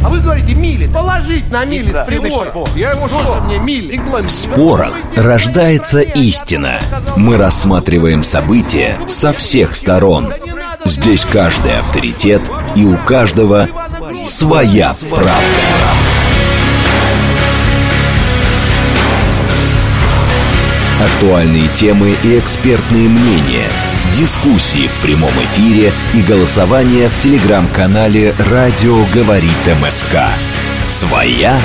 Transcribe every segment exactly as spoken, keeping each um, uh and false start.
А вы говорите мили. Положить на мили с прибора. Я ему что? Мне мили. В спорах рождается истина. Мы рассматриваем события со всех сторон. Здесь каждый авторитет, и у каждого своя правда. Актуальные темы и экспертные мнения, дискуссии в прямом эфире и голосование в телеграм-канале «Радио говорит МСК». Своя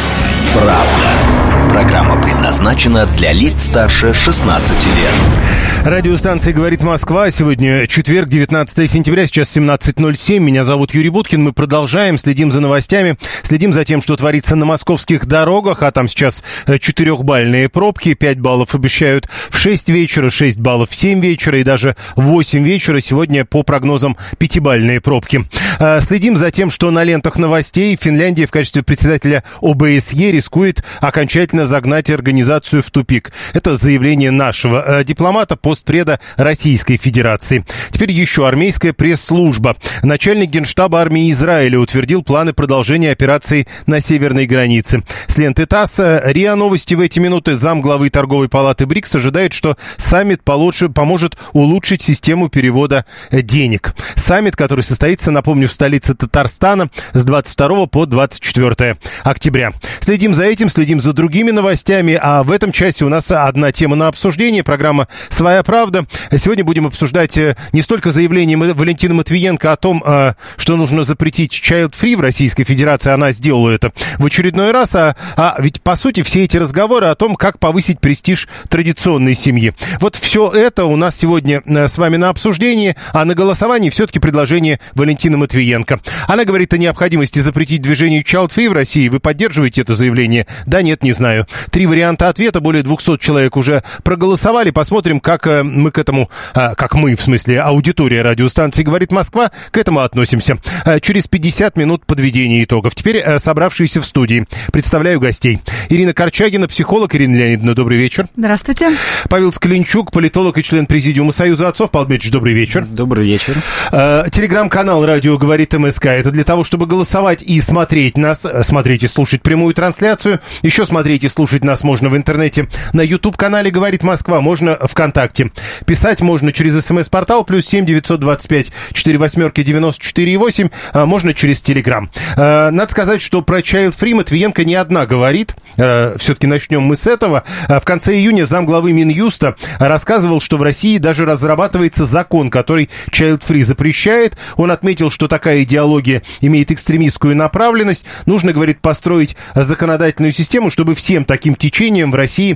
правда. Программа предназначена для лиц старше шестнадцати лет. Радиостанция «Говорит Москва». Сегодня четверг, девятнадцатое сентября, сейчас семнадцать ноль семь. Меня зовут Юрий Буткин. Мы продолжаем, следим за новостями, следим за тем, что творится на московских дорогах. А там сейчас четырехбальные пробки. пять баллов обещают в шесть вечера, шесть баллов в семь вечера и даже в восемь вечера. Сегодня по прогнозам пятибальные пробки. Следим за тем, что на лентах новостей Финляндия в качестве председателя ОБСЕ рискует окончательно загнать организацию в тупик. Это заявление нашего дипломата, постпреда Российской Федерации. Теперь еще армейская пресс-служба. Начальник Генштаба армии Израиля утвердил планы продолжения операции на северной границе. С ленты ТАСС РИА Новости в эти минуты. Замглавы торговой палаты БРИКС ожидает, что саммит получше, поможет улучшить систему перевода денег. Саммит, который состоится, напомню, в столице Татарстана с двадцать второго по двадцать четвёртое октября. Следим за этим, следим за другими новостями, а в этом часе у нас одна тема на обсуждение. Программа «Своя правда». Сегодня будем обсуждать не столько заявление Валентины Матвиенко о том, что нужно запретить child free в Российской Федерации, она сделала это в очередной раз, а, а ведь, по сути, все эти разговоры о том, как повысить престиж традиционной семьи. Вот все это у нас сегодня с вами на обсуждении, а на голосовании все-таки предложение Валентины Матвиенко. Она говорит о необходимости запретить движение child free в России. Вы поддерживаете это заявление? Да, нет, не знаю. Три варианта ответа, более двухсот человек уже проголосовали. Посмотрим, как мы к этому, как мы, в смысле, аудитория радиостанции «Говорит Москва», к этому относимся. Через пятьдесят минут подведения итогов. Теперь собравшиеся в студии. Представляю гостей. Ирина Корчагина, психолог. Ирина Леонидовна, добрый вечер. Здравствуйте. Павел Скаленчук, политолог и член президиума Союза отцов. Павел Дмитриевич, добрый вечер. Добрый вечер. Телеграм-канал «Радио говорит МСК». Это для того, чтобы голосовать и смотреть нас, смотреть и слушать прямую трансляцию. Еще смотреть и слушать нас можно в интернете. На YouTube-канале «Говорит Москва», можно ВКонтакте. Писать можно через смс-портал плюс семь девятьсот двадцать пять четыре восьмерки девяносто четыре восемь, можно через Телеграм. Надо сказать, что про child free Матвиенко не одна говорит. Все-таки начнем мы с этого. В конце июня замглавы Минюста рассказывал, что в России даже разрабатывается закон, который child free запрещает. Он отметил, что такая идеология имеет экстремистскую направленность. Нужно, говорит, построить законодательную систему, чтобы всем таким течениям в России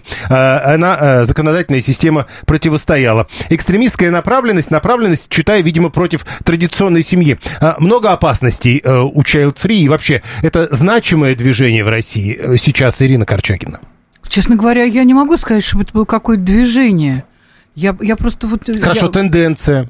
она, законодательная система противостояла. Экстремистская направленность, направленность, читая, видимо, против традиционной семьи. Много опасностей у child free и вообще это значимое движение в России сейчас, Ирина Корчагина. Честно говоря, я не могу сказать, чтобы это было какое-то движение. Я, я просто вот... Хорошо, я... тенденция.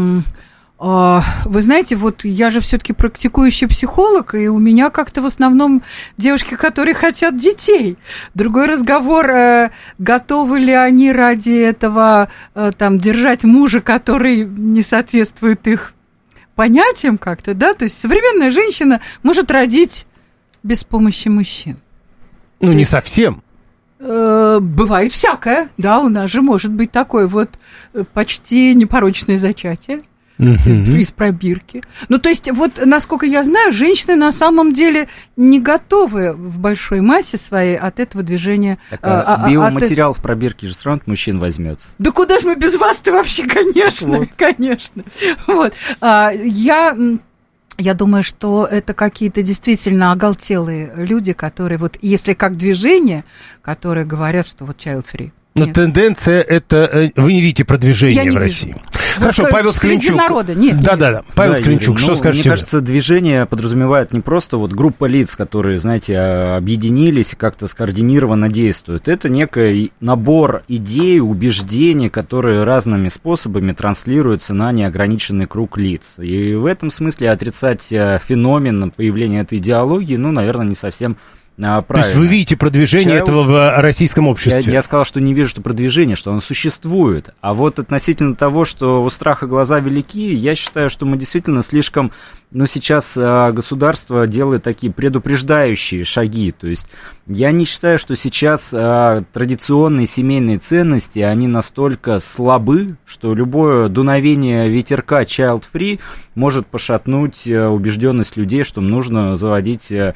Вы знаете, вот я же все-таки практикующий психолог, и у меня как-то в основном девушки, которые хотят детей. Другой разговор, готовы ли они ради этого там держать мужа, который не соответствует их понятиям как-то, да? То есть современная женщина может родить без помощи мужчин. Ну, не совсем. Бывает всякое, да, у нас же может быть такое вот почти непорочное зачатие. Из, из пробирки. Ну, то есть, вот, насколько я знаю, женщины на самом деле не готовы в большой массе своей от этого движения. Так, а, а, биоматериал от... в пробирке же все равно мужчин возьмется. Да куда же мы без вас-то вообще, конечно, вот. конечно. Вот. А, я... Я думаю, что это какие-то действительно оголтелые люди, которые вот, если как движение, которые говорят, что вот child free. Но нет. Тенденция это... Вы не видите продвижение в России. Вижу. Хорошо, вот, Павел Скаленчук. Народа. Нет, да, да, да. Павел да, Скаленчук, Юрий, что ну, скажете? Мне кажется, движение подразумевает не просто вот группа лиц, которые, знаете, объединились и как-то скоординированно действуют. Это некий набор идей, убеждений, которые разными способами транслируются на неограниченный круг лиц. И в этом смысле отрицать феномен появления этой идеологии, ну, наверное, не совсем правильное. То есть вы видите продвижение Child... этого в российском обществе? Я, я сказал, что не вижу, что продвижение, что оно существует. А вот относительно того, что у страха глаза велики, я считаю, что мы действительно слишком... Но сейчас а, государство делает такие предупреждающие шаги. То есть я не считаю, что сейчас а, традиционные семейные ценности, они настолько слабы, что любое дуновение ветерка child-free может пошатнуть а, убежденность людей, что нужно заводить... А,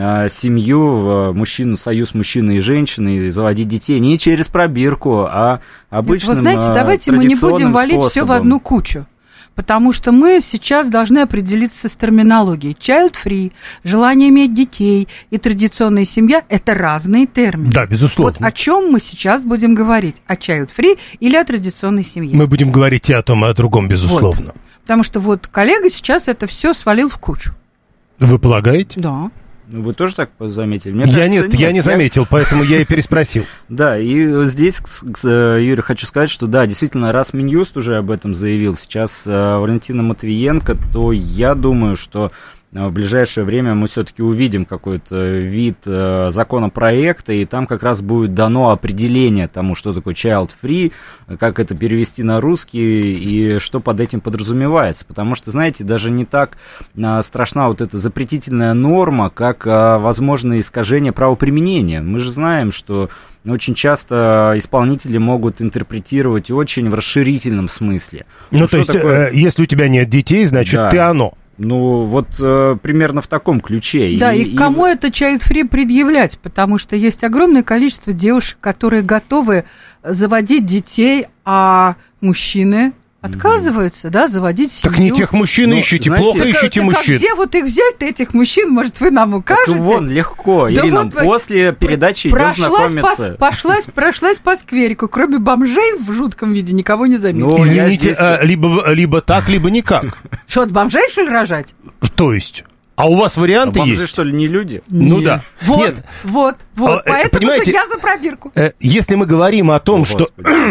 семью, мужчину, союз мужчины и женщины, и заводить детей не через пробирку, а обычным традиционным способом. Вы знаете, давайте мы не будем валить все в одну кучу. Потому что мы сейчас должны определиться с терминологией. Child-free, желание иметь детей и традиционная семья – это разные термины. Да, безусловно. Вот о чем мы сейчас будем говорить? О child-free или о традиционной семье? Мы будем говорить и о том, и о другом, безусловно. Вот. Потому что вот коллега сейчас это все свалил в кучу. Вы полагаете? Да. Вы тоже так заметили? Мне я кажется, нет, нет, я не я... заметил, поэтому я и переспросил. Да, и здесь, Юрий, хочу сказать, что да, действительно, раз Минюст уже об этом заявил, сейчас Валентина Матвиенко, то я думаю, что в ближайшее время мы все-таки увидим какой-то вид э, законопроекта, и там как раз будет дано определение тому, что такое child-free, как это перевести на русский и что под этим подразумевается. Потому что, знаете, даже не так э, страшна вот эта запретительная норма, как э, возможное искажение правоприменения. Мы же знаем, что очень часто исполнители могут интерпретировать очень в расширительном смысле. Ну, ну то есть, такое... э, если у тебя нет детей, значит, да. ты оно. Ну, вот э, примерно в таком ключе. Да, и, и кому и... это child-free предъявлять? Потому что есть огромное количество девушек, которые готовы заводить детей, а мужчины отказываются, да, заводить семью. Так не тех мужчин ну, ищите, знаете, плохо так, ищите так, мужчин. А где вот их взять-то, этих мужчин, может, вы нам укажете? Так вон, легко, да Ирина, вот, после передачи идем знакомиться. По, пошлась, прошлась по скверику, кроме бомжей в жутком виде никого не заметила. Ну, извините, здесь... а, либо, либо так, либо никак. Что, от бомжей, что ли, рожать? То есть... А у вас варианты а бомжи, есть? Что ли, не люди? Ну Нет. да. Вот, Нет. вот, вот. А, поэтому понимаете, я за пробирку. Если мы говорим о том, о, что...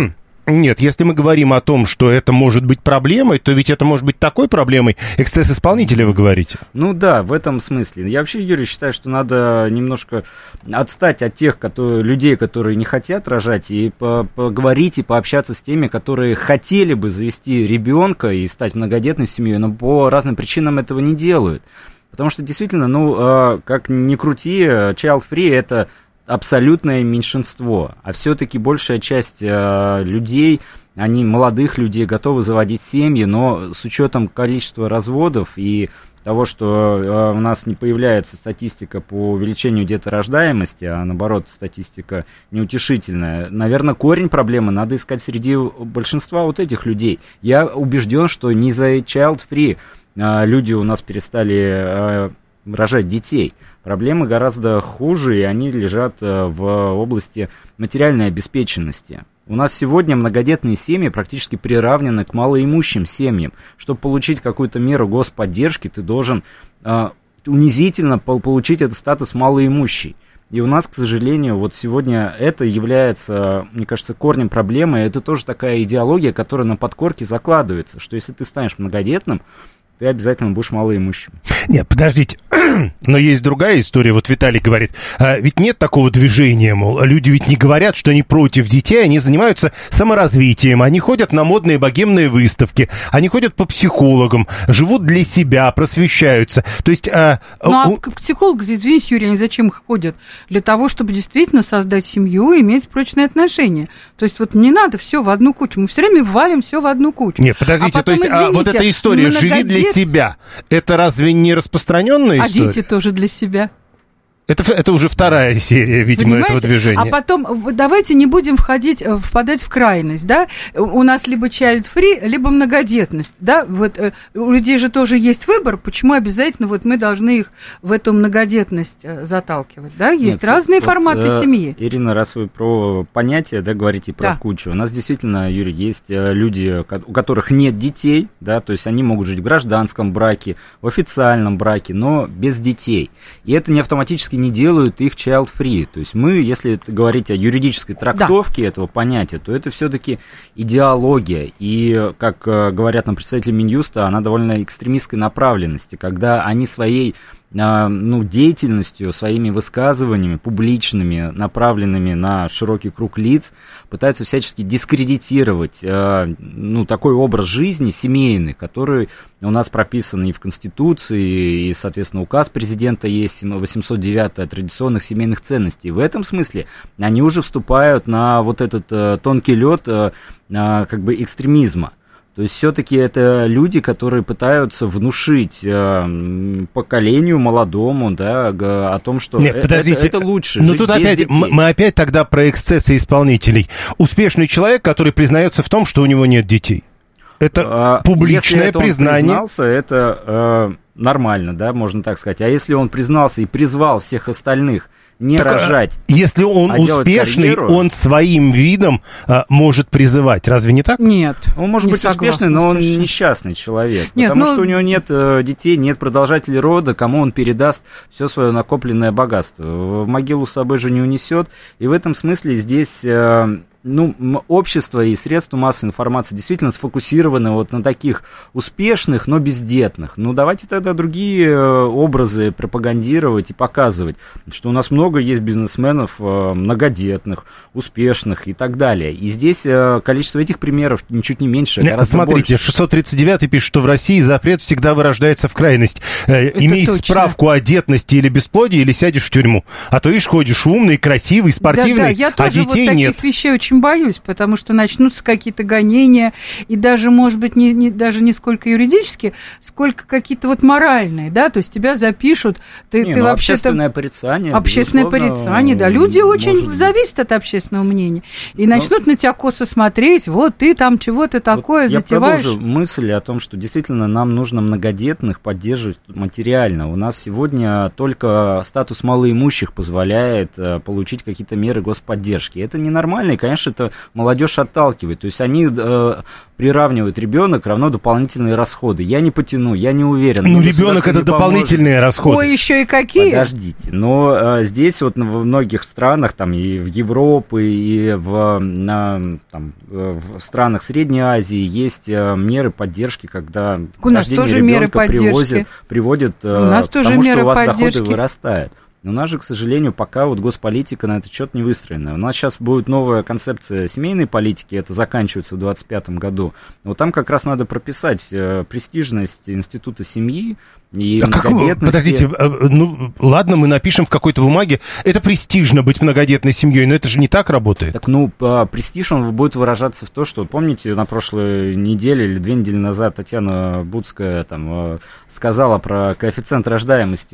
Нет, если мы говорим о том, что это может быть проблемой, то ведь это может быть такой проблемой. Эксцесс исполнителя, вы говорите? Ну да, в этом смысле. Я вообще, Юрий, считаю, что надо немножко отстать от тех которые, людей, которые не хотят рожать, и по поговорить и пообщаться с теми, которые хотели бы завести ребенка и стать многодетной семьей, но по разным причинам этого не делают. Потому что действительно, ну, как ни крути, child-free это... абсолютное меньшинство, а все-таки большая часть э, людей, они молодых людей, готовы заводить семьи, но с учетом количества разводов и того, что э, у нас не появляется статистика по увеличению деторождаемости, а наоборот статистика неутешительная, наверное, корень проблемы надо искать среди большинства вот этих людей. Я убежден, что не за child-free э, люди у нас перестали э, рожать детей. Проблемы гораздо хуже, и они лежат в области материальной обеспеченности. У нас сегодня многодетные семьи практически приравнены к малоимущим семьям. Чтобы получить какую-то меру господдержки, ты должен э, унизительно получить этот статус малоимущий. И у нас, к сожалению, вот сегодня это является, мне кажется, корнем проблемы. Это тоже такая идеология, которая на подкорке закладывается, что если ты станешь многодетным, ты обязательно будешь малоимущим. Нет, подождите, но есть другая история. Вот Виталий говорит, а ведь нет такого движения, мол, люди ведь не говорят, что они против детей, они занимаются саморазвитием, они ходят на модные богемные выставки, они ходят по психологам, живут для себя, просвещаются. То есть... А, ну, а у... психологи, извините, Юрий, они зачем ходят? Для того, чтобы действительно создать семью и иметь прочные отношения. То есть вот не надо все в одну кучу, мы все время валим все в одну кучу. Нет, подождите, а потом, то есть извините, а, вот эта история «живи для себя», это разве не распространенная история? А дети тоже для себя. Это, это уже вторая серия, видимо, Понимаете? Этого движения. А потом, давайте не будем входить, впадать в крайность, да? У нас либо child-free, либо многодетность, да? Вот у людей же тоже есть выбор, почему обязательно вот мы должны их в эту многодетность заталкивать, да? Есть Нет, разные вот, форматы э, семьи. Ирина, раз вы про понятие, да, говорите про да. кучу, у нас действительно, Юрий, есть люди, у которых нет детей, да, то есть они могут жить в гражданском браке, в официальном браке, но без детей. И это не автоматически не делают их child-free. То есть мы, если говорить о юридической трактовке да. этого понятия, то это все-таки идеология. И, как говорят нам представители Минюста, она довольно экстремистской направленности, когда они своей ну, деятельностью, своими высказываниями публичными, направленными на широкий круг лиц, пытаются всячески дискредитировать ну, такой образ жизни семейный, который у нас прописан и в Конституции, и, соответственно, указ президента есть восемьсот девятый о традиционных семейных ценностей. В этом смысле они уже вступают на вот этот тонкий лед как бы экстремизма. То есть все-таки это люди, которые пытаются внушить э, поколению молодому, да, о том, что Нет, это, подождите, это лучше. Ну тут опять мы, мы опять тогда про эксцессы исполнителей. Успешный человек, который признается в том, что у него нет детей. Это а, публичное если признание. Если он признался, это э, нормально, да, можно так сказать. А если он признался и призвал всех остальных не так, рожать, если он а успешный, карьеру, он своим видом а, может призывать. Разве не так? Нет. Он может быть успешный, но он совершенно несчастный человек. Нет, потому ну... что у него нет э, детей, нет продолжателей рода, кому он передаст все свое накопленное богатство. В могилу с собой же не унесет. И в этом смысле здесь... Э, Ну, общество и средства массовой информации действительно сфокусированы вот на таких успешных, но бездетных. Ну, давайте тогда другие образы пропагандировать и показывать, что у нас много есть бизнесменов многодетных, успешных и так далее. И здесь количество этих примеров ничуть не меньше, а Смотрите, больше. шестьсот тридцать девятый пишет, что в России запрет всегда вырождается в крайность. Имей точно. справку о детности или бесплодии, или сядешь в тюрьму. А то, ишь, ходишь умный, красивый, спортивный, да, да, я а тоже детей вот нет. Таких вещей очень боюсь, потому что начнутся какие-то гонения, и даже, может быть, не, не, даже не сколько юридически, сколько какие-то вот моральные, да, то есть тебя запишут, ты, не, ты ну, вообще-то... Общественное порицание. Общественное порицание, да, люди очень зависят от общественного мнения, и Но... начнут на тебя косо смотреть, вот ты там чего-то такое вот затеваешь. Я продолжу мысль о том, что действительно нам нужно многодетных поддерживать материально. У нас сегодня только статус малоимущих позволяет получить какие-то меры господдержки. Это ненормально, и, конечно, это молодежь отталкивает. То есть они э, приравнивают ребенок равно дополнительные расходы. Я не потяну, я не уверен. Ну, ребенок это дополнительные поможет. расходы. Ой, еще и какие? Подождите. Но э, здесь вот во многих странах, там и в Европе, и в, на, там, в странах Средней Азии есть э, меры поддержки, когда у нас тоже меры поддержки привозят, приводят э, у нас к тоже тому, меры что у вас поддержки. доходы вырастают. Но у нас же, к сожалению, пока вот госполитика на этот счет не выстроена. У нас сейчас будет новая концепция семейной политики, это заканчивается в двадцать пятом году. Вот там как раз надо прописать э, престижность института семьи и а многодетности. Подождите, ну ладно, мы напишем в какой-то бумаге, это престижно быть многодетной семьей, но это же не так работает. Так, ну, престиж, он будет выражаться в том, что, помните, на прошлой неделе или две недели назад Татьяна Буцкая там сказала про коэффициент рождаемости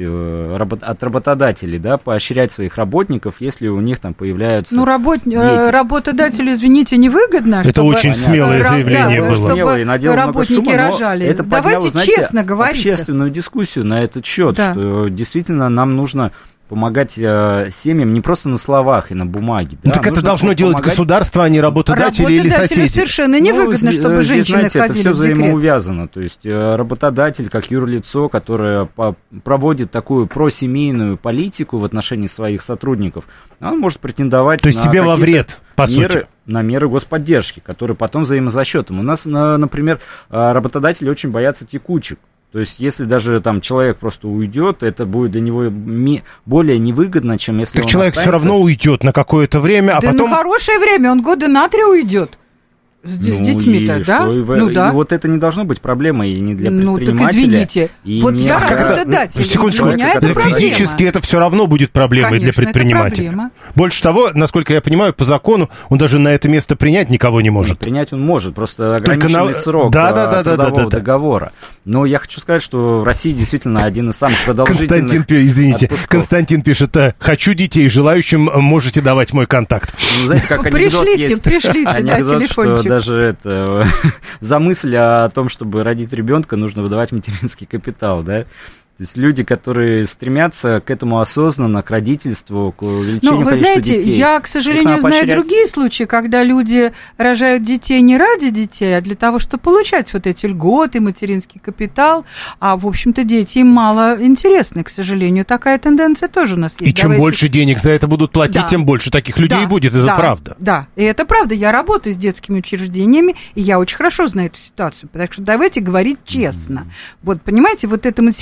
от работодателей, да, поощрять своих работников, если у них там появляются Ну, работ... дети. работодателю, извините, невыгодно, это чтобы... очень смелое Ра... заявление да, было. Чтобы и работники шума, рожали. Это Давайте подняло, знаете, честно говорить. Общественную дискуссию на этот счет, да. что действительно нам нужно помогать э, семьям не просто на словах и на бумаге. Да? Так это должно помогать... делать государство, а не работодатели, работодатели или соседи. Совершенно невыгодно, ну, чтобы здесь, женщины знаете, ходили это все в декрет. взаимоувязано. То есть э, работодатель, как юрлицо, которое по- проводит такую просемейную политику в отношении своих сотрудников, он может претендовать То есть на себе во вред, по меры, сути. на меры господдержки, которые потом взаимозасчетом. У нас, например, работодатели очень боятся текучек. То есть, если даже там человек просто уйдет, это будет для него ми- более невыгодно, чем если так он человек останется. все равно уйдет на какое-то время, а да потом... на хорошее время, он года на три уйдет. С, ну, с детьми-то, да? И, ну, и да. вот это не должно быть проблемой и не для ну, предпринимателя. Так извините, и вот не для для... работодателя. Секундочку, меня это физически это все равно будет проблемой Конечно, для предпринимателя. Это Больше того, насколько я понимаю, по закону он даже на это место принять никого не может. Нет, принять он может, просто ограниченный на... срок да, да, да, трудового да, да, да. договора. Но я хочу сказать, что в России действительно один из самых продолжительных Константин, извините, отпусков. Константин пишет, хочу детей, желающим можете давать мой контакт. Ну, знаете, как анекдот пришлите, есть. пришлите, да, анекдот, телефончик. что даже это, за мысль о том, чтобы родить ребенка, нужно выдавать материнский капитал, да? То есть люди, которые стремятся к этому осознанно, к родительству, к увеличению ну, вы количества знаете, детей. я, к сожалению, знаю поощрять. другие случаи, когда люди рожают детей не ради детей, а для того, чтобы получать вот эти льготы, материнский капитал, а, в общем-то, дети им мало интересны, к сожалению. Такая тенденция тоже у нас есть. И чем Давайте... больше денег за это будут платить, да. тем больше таких людей да, будет, это да, правда. Да, и это правда. Я работаю с детскими учреждениями, и я очень хорошо знаю эту ситуацию, так что давайте говорить честно. Mm-hmm. Вот, понимаете, вот эта материальная Но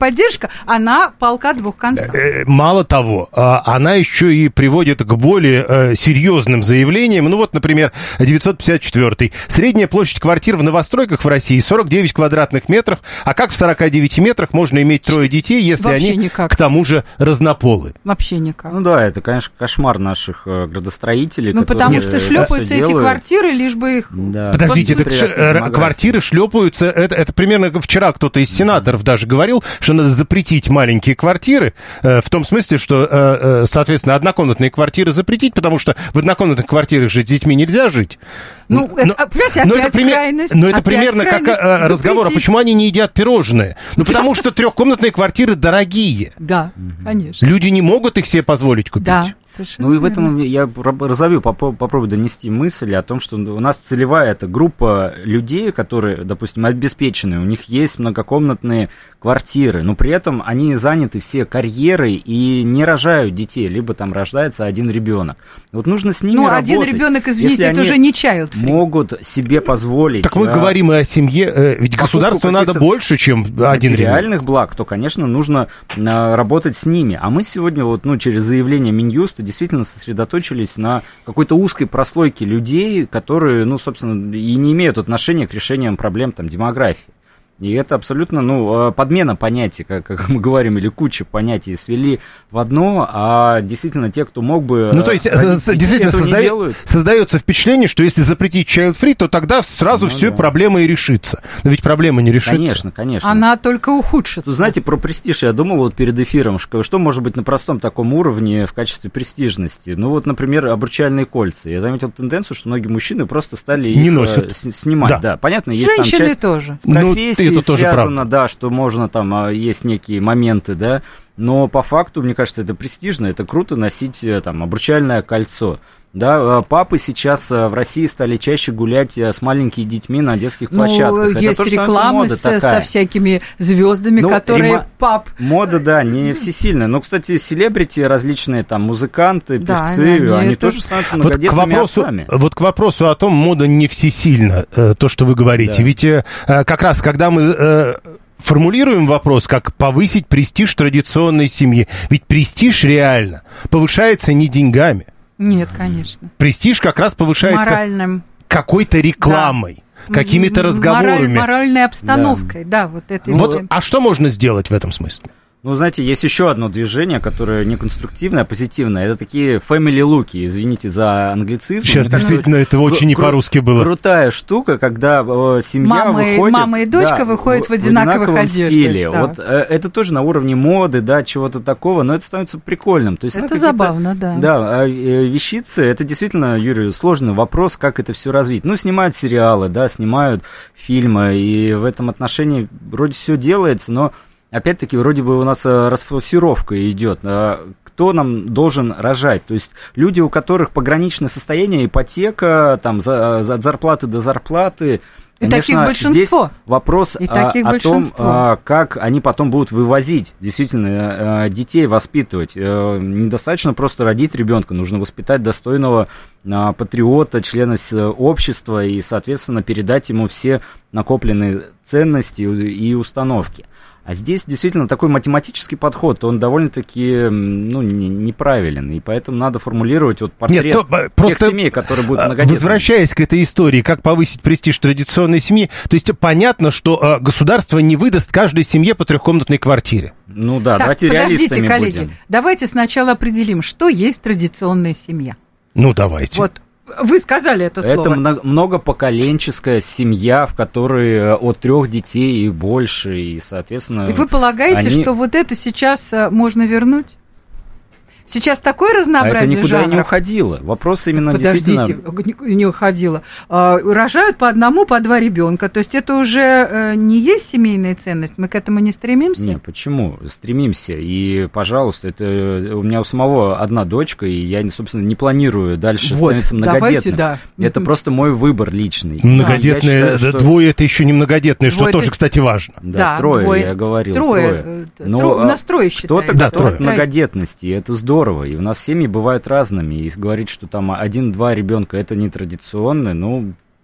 поддержка, она полка двух концов. Мало того, она еще и приводит к более серьезным заявлениям. Ну вот, например, девятьсот пятьдесят четвёртый. Средняя площадь квартир в новостройках в России сорок девять квадратных метров. А как в сорока девяти метрах можно иметь трое детей, если Вообще они никак. к тому же разнополы? Вообще никак. Ну да, это, конечно, кошмар наших градостроителей. Ну потому что шлепаются эти делают. квартиры, лишь бы их... Да. Подождите, так ш- квартиры шлепаются, это, это примерно вчера кто-то из сенаторов даже говорил, что надо запретить маленькие квартиры, э, в том смысле, что, э, э, соответственно, однокомнатные квартиры запретить, потому что в однокомнатных квартирах же с детьми нельзя жить. Ну, но, это, опять, опять но это, пример, крайность, но это опять примерно как крайность э, разговор, а запретить. почему они не едят пирожные? Ну, потому что трехкомнатные квартиры дорогие. Да, конечно. Люди не могут их себе позволить купить. Да. Совершенно Ну и в верно. этом я разовью, попробую донести мысль о том, что у нас целевая эта группа людей, которые, допустим, обеспеченные, у них есть многокомнатные квартиры, но при этом они заняты все карьерой и не рожают детей, либо там рождается один ребенок. Вот нужно с ними Ну, работать. один ребенок, извините, если это они уже не child free. могут себе позволить. Так мы а, говорим и о семье, э, ведь поскольку государству надо каких-то больше, чем один ребенок. материальных благ, то, конечно, нужно а, работать с ними. А мы сегодня вот, ну, через заявление Минюста действительно сосредоточились на какой-то узкой прослойке людей, которые, ну, собственно, и не имеют отношения к решениям проблем там, демографии. И это абсолютно, ну, подмена понятий, как, как мы говорим, или куча понятий свели в одно, а действительно те, кто мог бы... Ну, то есть, детей, действительно, создает, создается впечатление, что если запретить child-free, то тогда сразу ну, все да. проблемы и решится. Но ведь проблема не решится. Конечно, конечно. Она только ухудшится. Тут, знаете, про престиж я думал вот перед эфиром, что, что может быть на простом таком уровне в качестве престижности. Ну, вот, например, обручальные кольца. Я заметил тенденцию, что многие мужчины просто стали не их носят. С, снимать. Да. Да, понятно, есть Женщины там часть тоже. с профессией ну, это тоже связано, правда. Да, что можно там, есть некие моменты, да, но по факту, мне кажется, это престижно, это круто носить там обручальное кольцо. Да, папы сейчас в России стали чаще гулять с маленькими детьми на детских площадках. Ну, Это есть тоже рекламы мода с, такая. со всякими звездами, Ну, которые рема- пап. Мода, да, не всесильная. Но, кстати, селебрити различные, там, музыканты, Да, певцы, да, они это- тоже становятся Вот к, многодетными вопросу, отцами. вот к вопросу о том, мода не всесильна, э, то, что вы говорите. Да. Ведь э, как раз, когда мы... Э, формулируем вопрос, как повысить престиж традиционной семьи. Ведь престиж реально повышается не деньгами. Нет, конечно. Престиж как раз повышается Моральным. какой-то рекламой, какими-то М- разговорами. мораль- моральной обстановкой, да, вот это Вот, а что можно сделать в этом смысле? Ну, знаете, есть еще одно движение, которое не конструктивное, а позитивное. Это такие family луки, извините за англицизм. Сейчас Это действительно это кру- очень не кру- по-русски было. Крутая штука, когда э, семья Мама и- выходит... мама и дочка выходят в одинаковых одеждах, стиле. да. Вот э, это тоже на уровне моды, да, чего-то такого, но это становится прикольным. То есть, Это ну, какие-то- забавно, да. Да, а, э, вещицы, это действительно, Юрий, сложный вопрос, как это все развить. Ну, снимают сериалы, да, снимают фильмы, и в этом отношении вроде все делается, но опять-таки, вроде бы у нас э, расфокусировка идет. Э, кто нам должен рожать? То есть люди, у которых пограничное состояние, ипотека, там, за, за, от зарплаты до зарплаты. И таких Конечно, большинство. здесь вопрос И а, таких о том, большинство. а, как они потом будут вывозить, действительно, а, детей воспитывать. А, недостаточно просто родить ребенка, нужно воспитать достойного а, патриота, члена с- общества и, соответственно, передать ему все накопленные ценности и установки. А здесь действительно такой математический подход, он довольно-таки ну, не- неправилен, и поэтому надо формулировать вот портрет Нет, то, э, тех просто, семей, которые будут э, многодетными. возвращаясь к этой истории, как повысить престиж традиционной семьи, то есть понятно, что э, государство не выдаст каждой семье по трехкомнатной квартире. Ну да, Так, давайте подождите, реалистами коллеги, будем. давайте сначала определим, что есть традиционная семья. Ну, давайте. Вот, вы сказали это слово. Это много- многопоколенческая семья, в которой э, от трех детей и больше, и, соответственно... И вы полагаете, они- что вот это сейчас а, можно вернуть? Сейчас такое А разнообразие это никуда и не жанров. уходило. Вопрос именно Подождите, действительно... не, не уходила. А, рожают по одному, по два ребенка. То есть это уже э, не есть семейная ценность? Мы к этому не стремимся? Не, почему? Стремимся. И, пожалуйста, это у меня у самого одна дочка, и я, собственно, не планирую дальше Вот, становиться давайте, многодетным. да. Это Мгм. просто мой выбор личный. Многодетные, Я считаю, да, что- двое это еще не многодетные, что Двое тоже, это- кстати, важно. Да, Да, трое, двое. я говорил. Трое. Трое. э, Но, тро- а, у нас трое Кто-то считается. Да, готов к трое. многодетности, и это здорово. И у нас семьи бывают разными. И говорить, что там один-два ребенка это нетрадиционно, ну,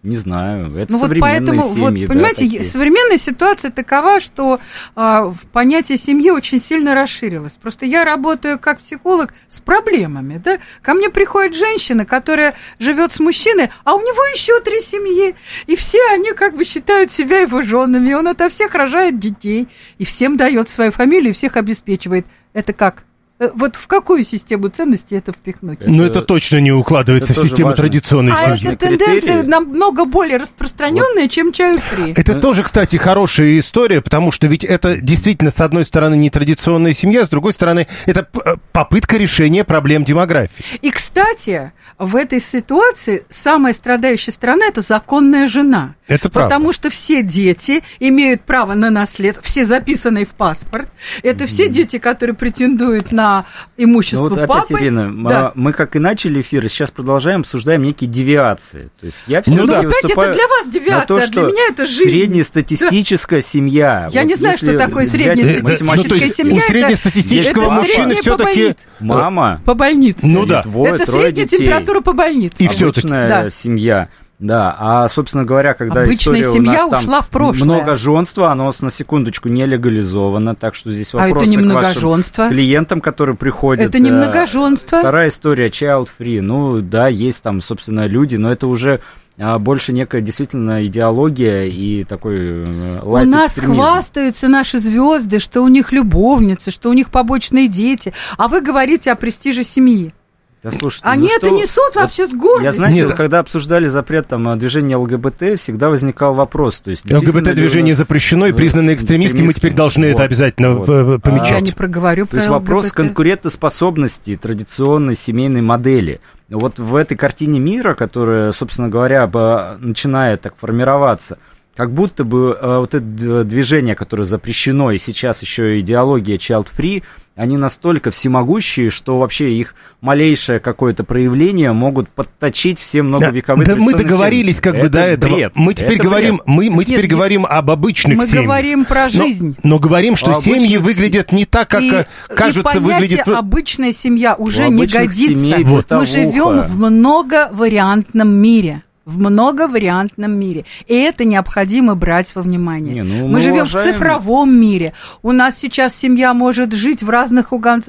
Не знаю, это ну, современные вот поэтому, семьи. Вот, понимаете, да, современная ситуация такова, что а, понятие семьи очень сильно расширилось. Просто я работаю как психолог с проблемами. Да? Ко мне приходит женщина, которая живет с мужчиной, а у него еще три семьи. И все они как бы считают себя его женами. Он ото всех рожает детей. И всем дает свою фамилию, всех обеспечивает. Это как? Вот в какую систему ценностей это впихнуть? Это, ну, это точно не укладывается в систему важно. Традиционной а семьи. А эта тенденция намного более распространенная, вот. чем child-free. Это ну. тоже, кстати, хорошая история, потому что ведь это действительно, с одной стороны, нетрадиционная семья, с другой стороны, это попытка решения проблем демографии. И, кстати, в этой ситуации самая страдающая сторона – это законная жена. Это правда. Потому что все дети имеют право на наследство, все записанные в паспорт. Это все дети, которые претендуют на имущество ну, вот папы. Опять, Ирина, да. мы как и начали эфир, сейчас продолжаем, обсуждаем некие девиации. То есть я ну, да. опять это для вас девиация, то, а для меня это жизнь. Среднестатистическая да. семья. Я вот не знаю, что такое среднестатистическая ну, то есть семья. У среднестатистического это мужчины все-таки мама по больнице. Ну да. Двое, это трое средняя детей. температура по больнице. И все-таки. Да. семья. Да, а, собственно говоря, когда обычная история семья у нас ушла там в прошлое. Многоженство, оно, на секундочку, не легализовано, так что здесь вопросы а это не к многоженство. вашим клиентам, которые приходят. Это не многоженство. Вторая история, child-free, ну да, есть там, собственно, люди, но это уже а, больше некая действительно идеология и такой лайт-экстремизм. У нас хвастаются наши звезды, что у них любовницы, что у них побочные дети, а вы говорите о престиже семьи. Да, слушайте, Они ну это что, несут вот вообще с гордостью. Я, знаете, Нет. вот, когда обсуждали запрет там, движения ЛГБТ, всегда возникал вопрос. То есть, ЛГБТ-движение запрещено и признано экстремистским, мы теперь должны вот, это обязательно вот. помечать. Я не проговорю про То есть ЛГБТ. Вопрос конкурентоспособности традиционной семейной модели. Вот в этой картине мира, которая, собственно говоря, начинает так формироваться, как будто бы вот это движение, которое запрещено, и сейчас еще идеология child-free, они настолько всемогущие, что вообще их малейшее какое-то проявление могут подточить все многовековые Да, да мы договорились как бы до этого. Бред. Мы теперь это говорим, мы, мы теперь Нет, говорим об обычных мы семьях. Мы говорим про жизнь. Но, но говорим, что а семьи выглядят не так, как и, кажется, и выглядит. Обычная семья уже У не годится. Вот. Мы живем в многовариантном мире. В многовариантном мире. И это необходимо брать во внимание. Не, ну, мы мы живем уважаем... в цифровом мире. У нас сейчас семья может жить в разных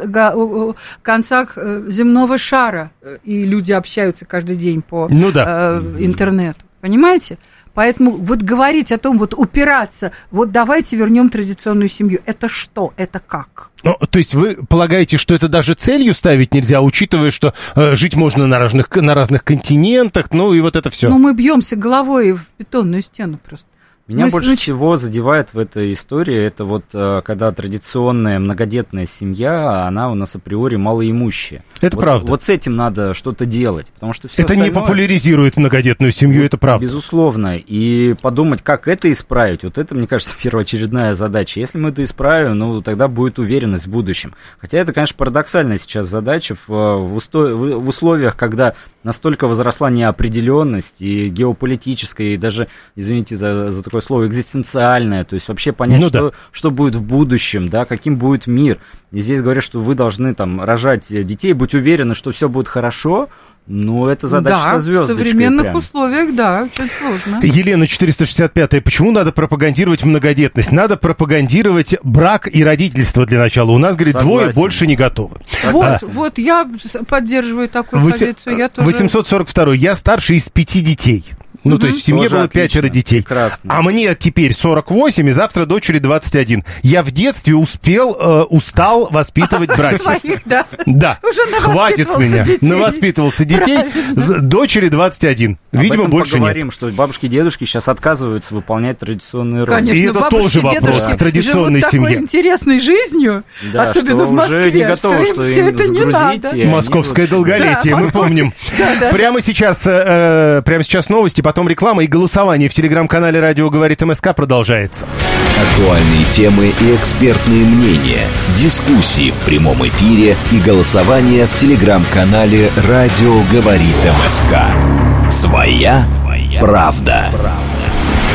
концах земного шара. И люди общаются каждый день по ну, да. э, интернету. Понимаете? Поэтому вот говорить о том, вот упираться, вот давайте вернем традиционную семью. Это что? Это как? Ну, то есть вы полагаете, что это даже целью ставить нельзя, учитывая, что э, жить можно на разных, на разных континентах, ну и вот это все? Ну, мы бьемся головой в бетонную стену просто. Меня Мы больше значит... всего задевает в этой истории, это вот когда традиционная многодетная семья, она у нас априори малоимущая. Это вот, правда. Вот с этим надо что-то делать, потому что все это остальное... не популяризирует многодетную семью, вот, это правда. Безусловно, и подумать, как это исправить, вот это, мне кажется, первоочередная задача. Если мы это исправим, ну, тогда будет уверенность в будущем. Хотя это, конечно, парадоксальная сейчас задача в, в, усто... в условиях, когда настолько возросла неопределенность и геополитическая, и даже, извините за, за такое слово, экзистенциальное, то есть вообще понять, ну, что, да. что будет в будущем, да, каким будет мир. И здесь говорят, что вы должны там рожать детей, быть уверены, что все будет хорошо. Ну, это задача да, со звездочкой. В современных прям. условиях, да, очень сложно. Елена четыреста шестьдесят пятая. Почему надо пропагандировать многодетность? Надо пропагандировать брак и родительство для начала. У нас, говорит, Согласен. двое больше не готовы. Вот, а, вот я поддерживаю такую восемь... позицию. Я тоже... восемьсот сорок второй. Я старший из пяти детей. Ну, угу. То есть в семье Тоже было отлично. пятеро детей. Прекрасно. А мне теперь сорок восемь, и завтра дочери двадцать один. Я в детстве успел, э, устал воспитывать братьев. Своих, да. Да. Уже хватит с меня. Детей. Навоспитывался детей. Правильно. Дочери двадцать один. Видимо, Об этом больше поговорим, нет. что бабушки и дедушки сейчас отказываются выполнять традиционные роли. Конечно, и это тоже вопрос к традиционной живут семье. Такой интересной жизнью, да, особенно в Москве, уже не готово, что, что все это не надо. Московское долголетие, да, мы помним. Да, да. Прямо сейчас, э, прямо сейчас новости, потом реклама и голосование в телеграм-канале «Радио говорит МСК» продолжается. Актуальные темы и экспертные мнения, дискуссии в прямом эфире и голосование в телеграм-канале «Радио говорит МСК». Своя правда.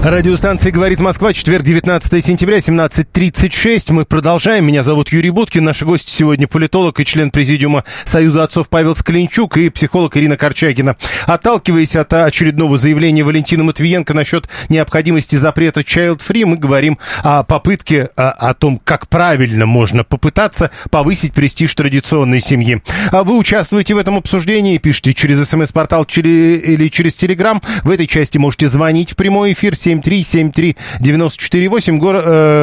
Радиостанция «Говорит Москва», четверг, девятнадцатое сентября, семнадцать тридцать шесть. Мы продолжаем. Меня зовут Юрий Буткин. Наши гости сегодня политолог и член Президиума Союза отцов Павел Скаленчук и психолог Ирина Корчагина. Отталкиваясь от очередного заявления Валентины Матвиенко насчет необходимости запрета child-free, мы говорим о попытке, о, о том, как правильно можно попытаться повысить престиж традиционной семьи. А вы участвуете в этом обсуждении, пишите через смс-портал или через Телеграм. В этой части можете звонить в прямой эфир семь три семь три девять четыре восемь. Го, э,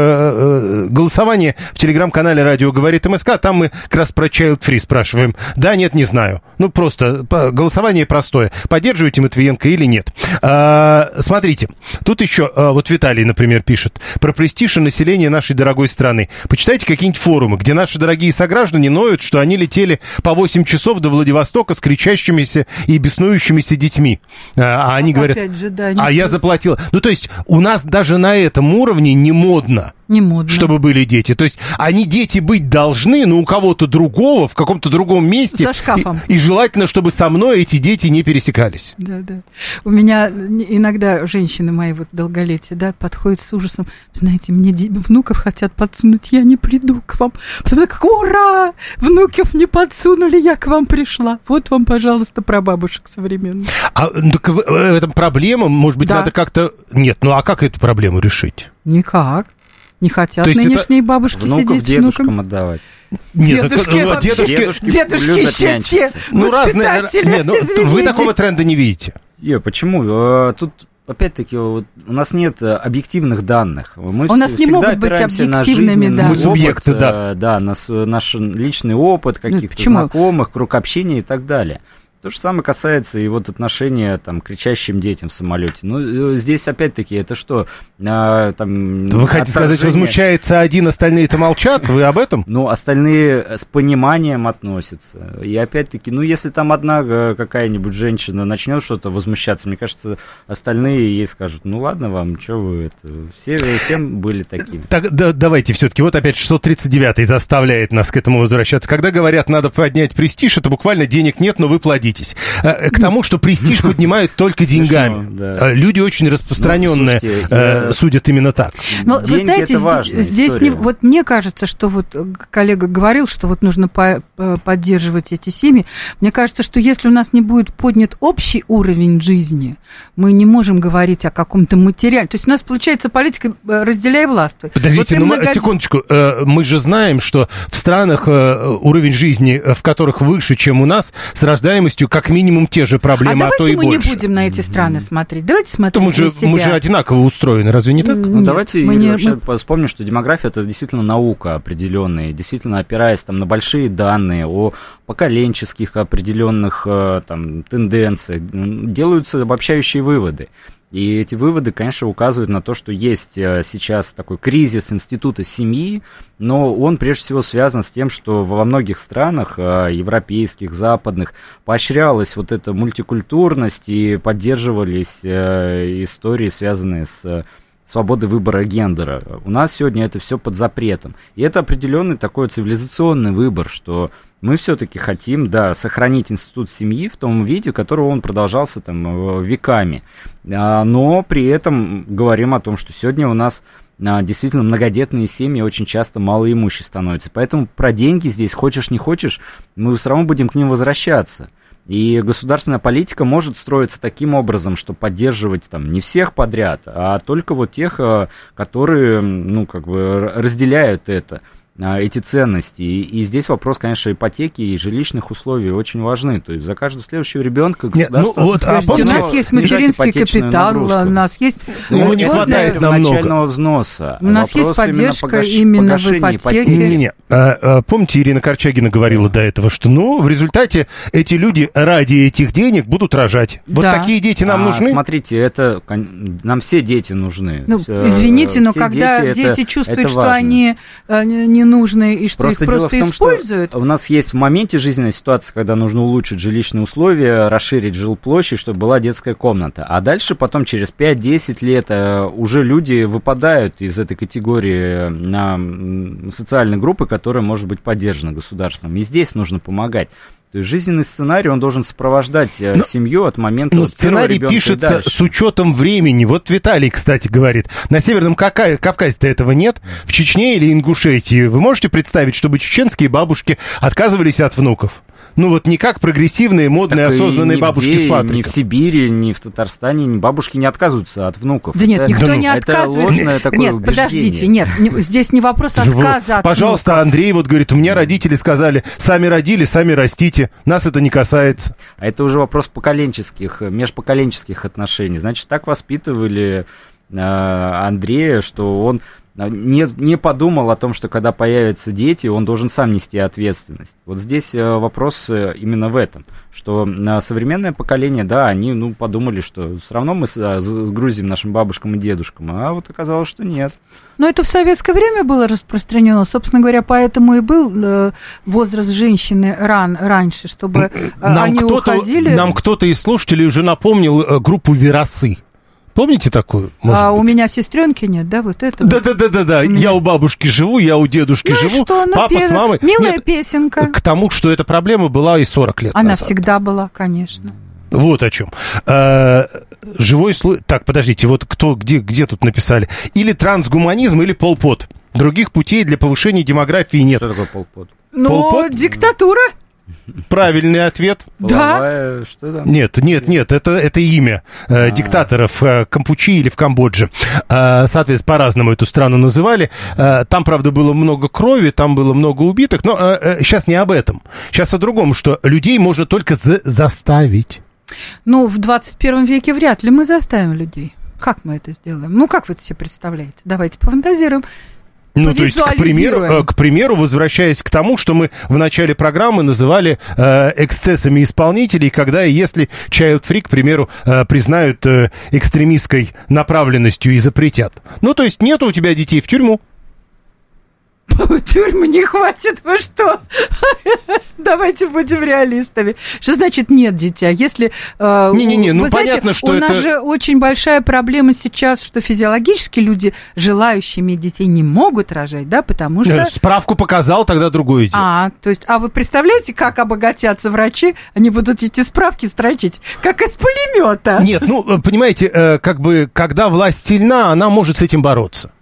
э, голосование в телеграм-канале «Радио говорит МСК». Там мы как раз про child-free спрашиваем. Да, нет, не знаю. Ну, просто голосование простое. Поддерживаете Матвиенко или нет? А, смотрите, тут еще а, вот Виталий, например, пишет про престиж и население нашей дорогой страны. Почитайте какие-нибудь форумы, где наши дорогие сограждане ноют, что они летели по восемь часов до Владивостока с кричащимися и беснующимися детьми. А, а они говорят, же, да, а я заплатила. Ну, то есть у нас даже на этом уровне не модно. Не модно. Чтобы были дети. То есть они дети быть должны, но у кого-то другого, в каком-то другом месте. За шкафом. И, и желательно, чтобы со мной эти дети не пересекались. Да, да. У меня иногда женщины мои вот долголетия, да, подходят с ужасом. Знаете, мне внуков хотят подсунуть, я не приду к вам. Потом так, ура! Внуков не подсунули, я к вам пришла. Вот вам, пожалуйста, прабабушек современных. А так в этом проблема, может быть, да. Надо как-то... Нет, ну а как эту проблему решить? Никак. Не хотят нынешние бабушки внуков сидеть с внуком отдавать. Нет, дедушки, так, дедушки, дедушки, дедушки еще те ну, разные, нет, ну, вы такого тренда не видите. Е, почему? Тут, опять-таки, вот, у нас нет объективных данных. Мы у нас не могут быть объективными данными. Мы субъекты, опыт, да. Да, наш, наш личный опыт, каких-то знакомых, круг общения и так далее. То же самое касается и вот отношения там, к кричащим детям в самолете. Ну, здесь, опять-таки, это что? А, там, Вы хотите сказать, возмущается один, остальные-то молчат? Вы об этом? Ну, остальные с пониманием относятся. И, опять-таки, ну, если там одна какая-нибудь женщина начнет что-то возмущаться, мне кажется, остальные ей скажут, ну, ладно вам, что вы это... Все, всем были такими. Так, да, давайте все-таки, вот опять шестьсот тридцать девятый заставляет нас к этому возвращаться. Когда говорят, надо поднять престиж, это буквально денег нет, но вы платите. К тому, что престиж поднимают только деньгами. Да. Люди очень распространенные ну, слушайте, я... судят именно так. Но вы знаете, здесь, здесь не, вот мне кажется, что вот коллега говорил, что вот нужно по, поддерживать эти семьи. Мне кажется, что если у нас не будет поднят общий уровень жизни, мы не можем говорить о каком-то материале. То есть у нас получается политика «разделяй властвуй». Подождите, вот ну, многодет... секундочку. Мы же знаем, что в странах уровень жизни, в которых выше, чем у нас, с рождаемостью как минимум те же проблемы, а, а то и больше. Давайте мы не будем на эти страны mm-hmm. смотреть. Давайте смотреть мы же, на себя. Мы же одинаково устроены, разве не так? Ну, Нет, давайте мы не, вообще мы... вспомним, что демография – это действительно наука определенная, действительно опираясь там, на большие данные о поколенческих определенных там, тенденциях, делаются обобщающие выводы. И эти выводы, конечно, указывают на то, что есть сейчас такой кризис института семьи, но он прежде всего связан с тем, что во многих странах, европейских, западных, поощрялась вот эта мультикультурность и поддерживались истории, связанные с свободой выбора гендера. У нас сегодня это все под запретом. И это определенный такой цивилизационный выбор, что мы все-таки хотим, да, сохранить институт семьи в том виде, которого он продолжался там веками. Но при этом говорим о том, что сегодня у нас действительно многодетные семьи очень часто малоимущие становятся. Поэтому про деньги здесь, хочешь не хочешь, мы все равно будем к ним возвращаться. И государственная политика может строиться таким образом, что поддерживать там не всех подряд, а только вот тех, которые, ну, как бы разделяют это, эти ценности. И, и здесь вопрос, конечно, ипотеки и жилищных условий очень важны. То есть за каждого следующего ребенка государство... Ну, вот, а помните, у нас есть материнский капитал, у нас есть... Ну, не хватает нам начального взноса. У нас есть поддержка именно в ипотеке. Не-не-не. А, а, помните, Ирина Корчагина говорила до этого, что, ну, в результате эти люди ради этих денег будут рожать. Вот да. Такие дети нам а, нужны? Смотрите, это нам все дети нужны. Ну, извините, но когда дети, дети это, чувствуют, это что важно. Они не нужные и что просто их просто том, используют. У нас есть в моменте жизненная ситуация, когда нужно улучшить жилищные условия, расширить жилплощадь, чтобы была детская комната. А дальше потом через пять-десять лет уже люди выпадают из этой категории на социальной группы, которая может быть поддержана государством. И здесь нужно помогать. То есть жизненный сценарий, он должен сопровождать но, семью от момента но вот сценарий пишется с учетом времени. Вот Виталий, кстати, говорит, на Северном Кавказе-то этого нет. В Чечне или Ингушетии вы можете представить, чтобы чеченские бабушки отказывались от внуков? Ну вот не как прогрессивные, модные, так осознанные бабушки с Патриком. Ни в Сибири, ни в Татарстане, ни бабушки не отказываются от внуков. Да нет, это, никто да, не это отказывается. Ложное такое нет, убеждение. Подождите, нет, не, здесь не вопрос отказа от Пожалуйста, внуков. Андрей вот говорит, у меня родители сказали, сами родили, сами растите, нас это не касается. А это уже вопрос поколенческих, межпоколенческих отношений. Значит, так воспитывали э, Андрея, что он Не, не подумал о том, что когда появятся дети, он должен сам нести ответственность. Вот здесь вопрос именно в этом, что современное поколение, да, они ну, подумали, что все равно мы сгрузим нашим бабушкам и дедушкам, а вот оказалось, что нет. Но это в советское время было распространено, собственно говоря, поэтому и был возраст женщины ран, раньше, чтобы нам они кто-то, уходили. Нам кто-то из слушателей уже напомнил группу «Верасы». Помните такую? А быть? У меня сестренки нет, да, вот это? Да, да, да, да, да. Я у бабушки живу, я у дедушки ну живу. Что? Ну, папа пе... с мамой. Милая нет, песенка. К тому, что эта проблема была и сорок лет Она назад. всегда была, конечно. Вот о чем. А, живой случай. Так, подождите, вот кто, где, где тут написали? Или трансгуманизм, или Пол Пот. Других путей для повышения демографии нет. Что такое Пол Пот? Ну, Пол Пот? Диктатура. Правильный ответ. Да. Что там? Нет, нет, нет, это, это имя э, а. диктаторов э, Кампучи или в Камбодже. Э, соответственно, по-разному эту страну называли. Э, там, правда, было много крови, там было много убитых, но э, э, сейчас не об этом. Сейчас о другом, что людей можно только за- заставить. Ну, в двадцать первом веке вряд ли мы заставим людей. Как мы это сделаем? Ну, как вы это себе представляете? Давайте пофантазируем. Ну, то есть, к примеру, к примеру, возвращаясь к тому, что мы в начале программы называли э, эксцессами исполнителей, когда и если Child Free, к примеру, э, признают э, экстремистской направленностью и запретят. Ну, то есть, нету у тебя детей — в тюрьму. Тюрьмы не хватит, вы что? Давайте будем реалистами. Что значит нет детей? Если... Не-не-не, ну понятно, что это... У это... нас же очень большая проблема сейчас, что физиологически люди, желающие иметь детей, не могут рожать, да, потому что... Справку показал, тогда другое дело. А, то есть, а вы представляете, как обогатятся врачи? Они будут эти справки строчить, как из пулемета. Нет, ну, понимаете, как бы, когда власть сильна, она может с этим бороться.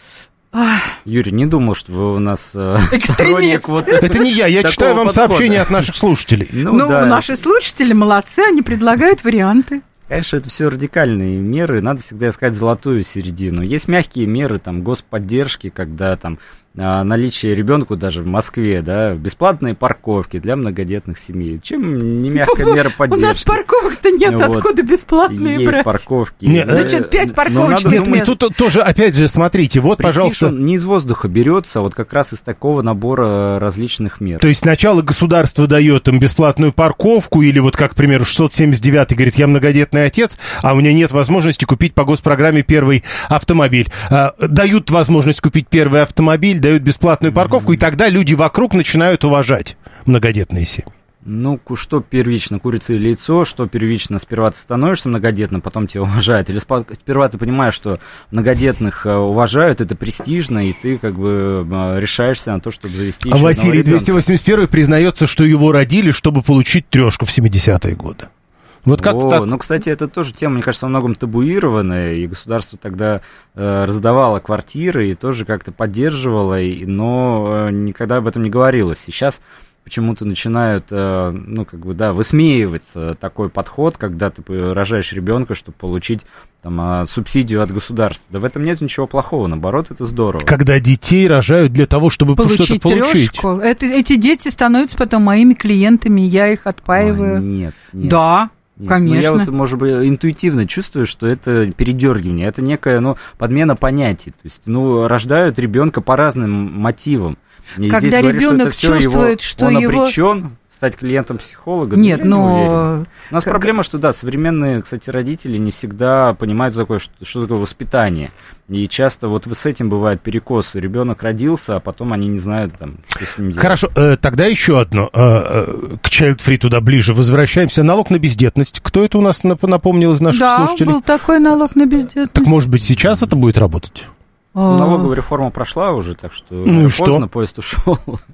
Юрий, не думал, что вы у нас э, сторонник вот это не я, я читаю вам подхода. Сообщения от наших слушателей. Ну, ну да. Наши слушатели молодцы, они предлагают варианты. Конечно, это все радикальные меры, надо всегда искать золотую середину. Есть мягкие меры, там, господдержки, когда там наличие ребенку даже в Москве, да, бесплатные парковки для многодетных семей. Чем не мягкая мера поддержки? У нас парковок-то нет, вот. Откуда бесплатные есть брать? парковки. Нет, значит, пять парковочных Нет, и тут тоже, опять же, смотрите, вот, Престиж, пожалуйста... он не из воздуха берется, а вот как раз из такого набора различных мер. То есть сначала государство дает им бесплатную парковку, или вот как, к примеру, шестьсот семьдесят девятый говорит, я многодетный отец, а у меня нет возможности купить по госпрограмме первый автомобиль. Дают возможность купить первый автомобиль, дают бесплатную парковку, mm-hmm. и тогда люди вокруг начинают уважать многодетные семьи. Ну, что первично, курица или яйцо, что первично, сперва ты становишься многодетным, потом тебя уважают, или сперва ты понимаешь, что многодетных уважают, это престижно, и ты как бы решаешься на то, чтобы завести еще а Василий двести восемьдесят один ребенка. Признается, что его родили, чтобы получить трешку в семидесятые годы. Вот как-то О, так... Ну, кстати, это тоже тема, мне кажется, во многом табуированная, и государство тогда э, раздавало квартиры и тоже как-то поддерживало, и, но э, никогда об этом не говорилось. Сейчас почему-то начинают, э, ну, как бы, да, высмеиваться такой подход, когда ты рожаешь ребенка, чтобы получить там, э, субсидию от государства. Да в этом нет ничего плохого, наоборот, это здорово. Когда детей рожают для того, чтобы получить что-то получить. Трёшку. Это, эти дети становятся потом моими клиентами, я их отпаиваю. А, нет, нет. Да. Нет. Конечно. Ну, я вот, может быть, интуитивно чувствую, что это передергивание, это некая, ну, подмена понятий. То есть, ну, рождают ребенка по разным мотивам. И когда ребенок чувствует, его, что он его... обречен стать клиентом психолога. Нет, да, но... Не У нас как... проблема, что, да, современные, кстати, родители не всегда понимают, такое, что, что такое воспитание. И часто вот с этим бывают перекосы. Ребенок родился, а потом они не знают, там, что с ним делать. Хорошо, э, тогда еще одно. Э, э, к Child Free туда ближе возвращаемся. Налог на бездетность. Кто это у нас напомнил из наших да, слушателей? Да, был такой налог на бездетность. Так, может быть, сейчас это будет работать? Налоговая реформа прошла уже, так что ну поздно, что? поезд ушел.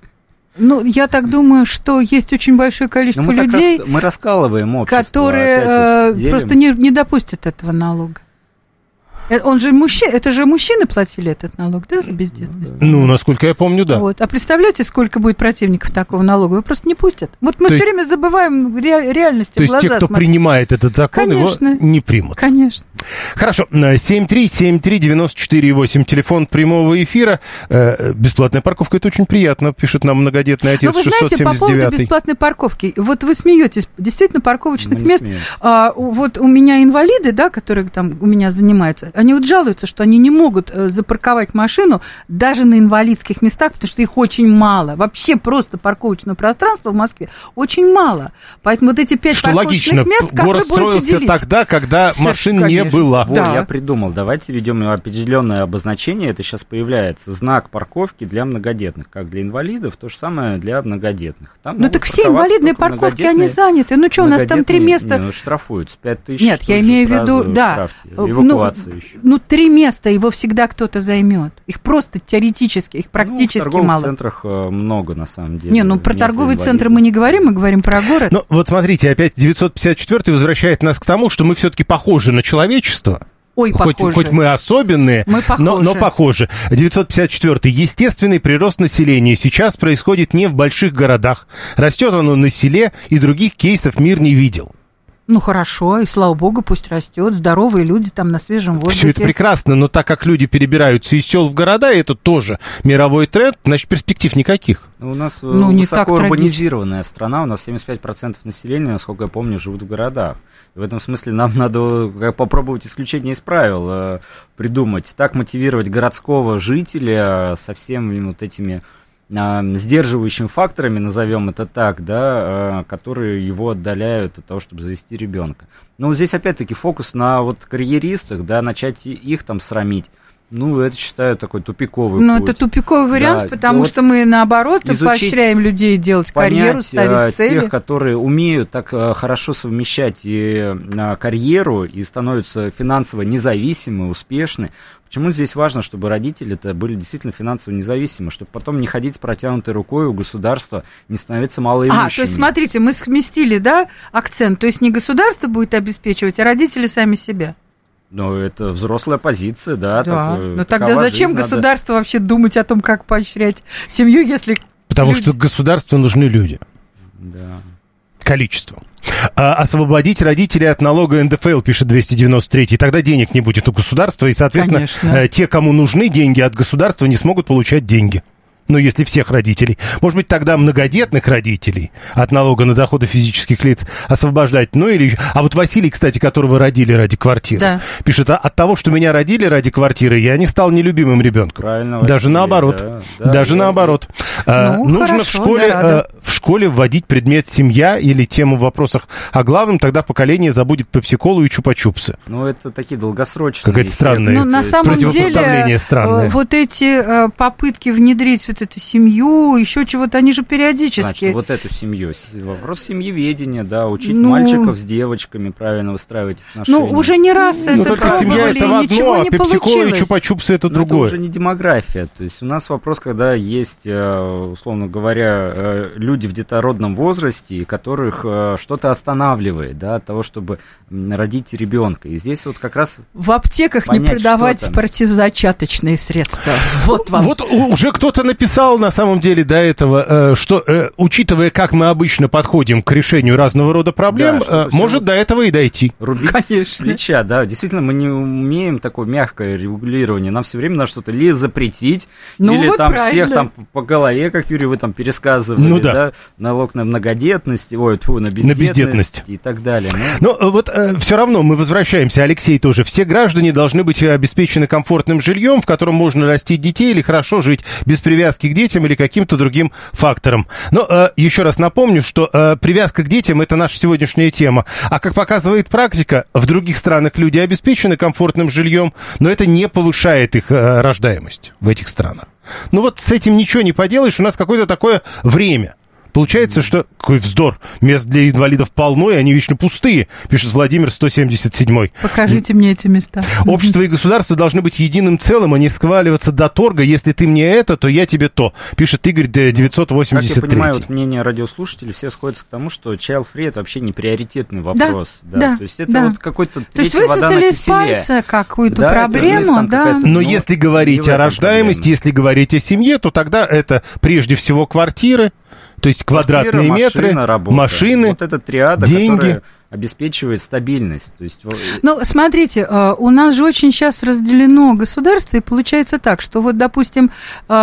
Ну, я так думаю, что есть очень большое количество мы людей, рас... мы раскалываем общество, которые э, просто не, не допустят этого налога. Он же мужчина, это же мужчины платили этот налог, да, за бездетность? Ну, насколько я помню, да. Вот. А представляете, сколько будет противников такого налога? Его просто не пустят. Вот мы то все есть, время забываем ре- реальность. То есть те, кто смотреть. принимает этот закон, Конечно. его не примут. Конечно. Хорошо. семь три семь три девять четыре восемь, телефон прямого эфира. Бесплатная парковка, это очень приятно, пишет нам многодетный отец шестьсот семьдесят девять. Но вы знаете, по поводу бесплатной парковки, вот вы смеетесь, действительно, парковочных мест, а, вот у меня инвалиды, да, которые там у меня занимаются, они вот жалуются, что они не могут запарковать машину даже на инвалидских местах, потому что их очень мало. Вообще просто парковочного пространства в Москве очень мало. Поэтому вот эти пять что парковочных логично, мест, как город вы будете строился делить? тогда, когда Все, машин конечно. не было. Вот, Да. я придумал. Давайте введем определенное обозначение. Это сейчас появляется знак парковки для многодетных. Как для инвалидов, то же самое для многодетных. Там Ну так все инвалидные парковки, они заняты. Ну что, у нас там три места... Не, ну, штрафуют с пять тысяч. Нет, я имею в виду, да. Эвакуация ну, еще. Ну, три места его всегда кто-то займет. Их просто теоретически, их практически ну, в торговых мало. центрах много, на самом деле. Не, ну про торговые центры мы не говорим, мы говорим про город. Ну вот смотрите, опять девятьсот пятьдесят четвёртый возвращает нас к тому, что мы все-таки похожи на человечество. Ой, хоть, похожи. хоть мы особенные, мы но, но похожи. девятьсот пятьдесят четвёртый. Естественный прирост населения сейчас происходит не в больших городах. Растет оно на селе, и других кейсов мир не видел. Ну хорошо, и слава богу, пусть растет. Здоровые люди там на свежем воздухе. Все это прекрасно, но так как люди перебираются из сел в города, и это тоже мировой тренд, значит, перспектив никаких. У нас ну, не высоко так урбанизированная страна, у нас семьдесят пять процентов населения, насколько я помню, живут в городах. В этом смысле нам надо попробовать исключение из правил придумать, так мотивировать городского жителя со всеми вот этими сдерживающими факторами, назовем это так, да, которые его отдаляют от того, чтобы завести ребенка. Но здесь опять-таки фокус на вот карьеристах, да, начать их там срамить. Ну, это считаю такой тупиковый Ну, путь. это тупиковый вариант, да. потому вот что мы, наоборот, поощряем людей делать карьеру, ставить цели. Тех, которые умеют так хорошо совмещать и карьеру, и становятся финансово независимы, успешны. Почему здесь важно, чтобы родители-то были действительно финансово независимы, чтобы потом не ходить с протянутой рукой у государства, не становиться малоимущими. А, то есть, смотрите, мы сместили, да, акцент. То есть не государство будет обеспечивать, а родители сами себя. Ну, это взрослая позиция, да. Да, такое, но тогда зачем государству надо... вообще думать о том, как поощрять семью, если... Потому люди... что государству нужны люди. Да. Количество. А, освободить родителей от налога эн дэ эф эл, пишет двести девяносто третий. Тогда денег не будет у государства, и, соответственно, Конечно. те, кому нужны деньги от государства, не смогут получать деньги. Ну, если всех родителей. Может быть, тогда многодетных родителей от налога на доходы физических лиц освобождать. Ну, или... А вот Василий, кстати, которого родили ради квартиры, да. пишет, от того, что меня родили ради квартиры, я не стал нелюбимым ребенком. Правильно, Василий, Даже наоборот. Да, да, Даже да, наоборот. Да. Ну, нужно хорошо, в, школе, а, в школе вводить предмет «семья» или тему в вопросах о главном, тогда поколение забудет пепси-колу и чупа-чупсы. Ну, это такие долгосрочные... Какая-то странная ну, на самом противопоставление деле, странное. Вот эти попытки внедрить вот эту семью, еще чего-то, они же периодически... Значит, вот эту семью. Вопрос семьеведения, да, учить ну, мальчиков с девочками правильно выстраивать отношения. Ну, уже не раз это Ну, только семья это в одно, а пепси-кола и чупа-чупсы это другое. Это уже не демография. То есть у нас вопрос, когда есть, условно говоря, люди в детородном возрасте, которых что-то останавливает, да, от того, чтобы родить ребенка. И здесь вот как раз... В аптеках понять, не продавать противозачаточные средства. Вот вам. Вот уже кто-то написал, на самом деле, до этого, что, учитывая, как мы обычно подходим к решению разного рода проблем, да, может до этого и дойти. Рубить с плеча, да. Действительно, мы не умеем такое мягкое регулирование. Нам все время надо что-то ли запретить, ну, или вот там правильно. Всех там по голове, как Юрий, вы там пересказывали, ну, да. Да, налог на многодетность, ой, тьфу, на бездетность, на бездетность и так далее. Ну, Но вот э, все равно мы возвращаемся, Алексей тоже. Все граждане должны быть обеспечены комфортным жильем, в котором можно растить детей или хорошо жить без привязки к детям или каким-то другим факторам. Но э, еще раз напомню, что э, привязка к детям – это наша сегодняшняя тема. А как показывает практика, в других странах люди обеспечены комфортным жильем, но это не повышает их э, рождаемость в этих странах. Ну вот с этим ничего не поделаешь, у нас какое-то такое время. Получается, что... Какой вздор. Мест для инвалидов полно, и они вечно пустые, пишет Владимир сто семьдесят седьмой. Покажите мне эти места. Общество и государство должны быть единым целым, а не скваливаться до торга. Если ты мне это, то я тебе то, пишет Игорь девятьсот восемьдесят три. Как я понимаю, вот мнение радиослушателей, все сходятся к тому, что child-free — это вообще не приоритетный вопрос. Да, да, то есть это да. вот какой-то То есть третья вода на высосали из киселе. пальца какую-то Да, проблему, да. Но Ну, если говорить не в о этом рождаемости, проблема. если говорить о семье, то тогда это прежде всего квартиры, то есть квадратные Квартира, метры, машина, работа. машины, Вот эта триада, деньги. которая обеспечивает стабильность. То есть... Ну, смотрите, у нас же очень сейчас разделено государство, и получается так, что вот, допустим,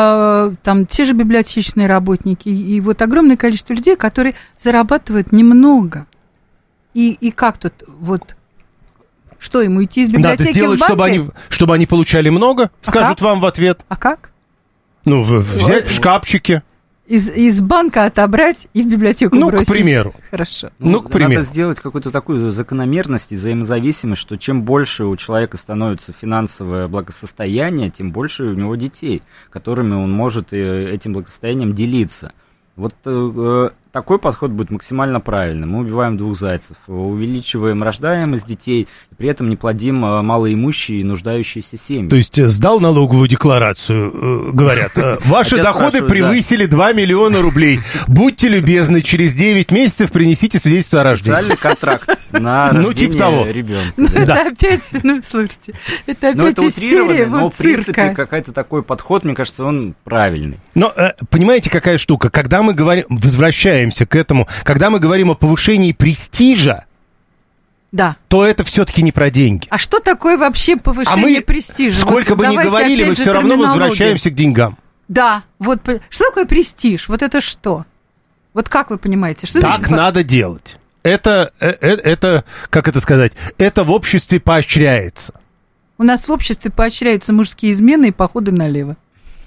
там те же библиотечные работники, и вот огромное количество людей, которые зарабатывают немного. И, и как тут вот... Что, ему идти из библиотеки Надо сделать, в банк? чтобы они, чтобы они получали много, А скажут как? вам в ответ. А как? Ну, в- взять в шкафчике. Из, из банка отобрать и в библиотеку Ну, бросить. к примеру. Хорошо. Ну, к примеру. Надо сделать какую-то такую закономерность и взаимозависимость, что чем больше у человека становится финансовое благосостояние, тем больше у него детей, которыми он может э, этим благосостоянием делиться. Вот э, такой подход будет максимально правильным. Мы убиваем двух зайцев, увеличиваем рождаемость детей, и при этом не плодим э, малоимущие и нуждающиеся семьи. То есть э, сдал налоговую декларацию, э, говорят, э, ваши Хотя доходы спрашивают, превысили два миллиона рублей. Будьте любезны, через девять месяцев принесите свидетельство о рождении. Социальный контракт на Ну, типа того. рождение ребенка. Ну, да. это опять, ну, слушайте, это Ну, опять это из серии утрированно, но вот в принципе цирка. какой-то такой подход, мне кажется, он правильный. Но э, понимаете, какая штука? Когда мы говорим, возвращаемся к этому, когда мы говорим о повышении престижа, Да. то это все-таки не про деньги. А что такое вообще повышение А мы, престижа? сколько Вот бы ни давайте говорили, опять мы же все равно терминологию. возвращаемся к деньгам. Да, вот по- что такое престиж? Вот это что? Вот как вы понимаете? Что Так значит- надо делать. Это, э, э, это, как это сказать, это в обществе поощряется. У нас в обществе поощряются мужские измены и походы налево.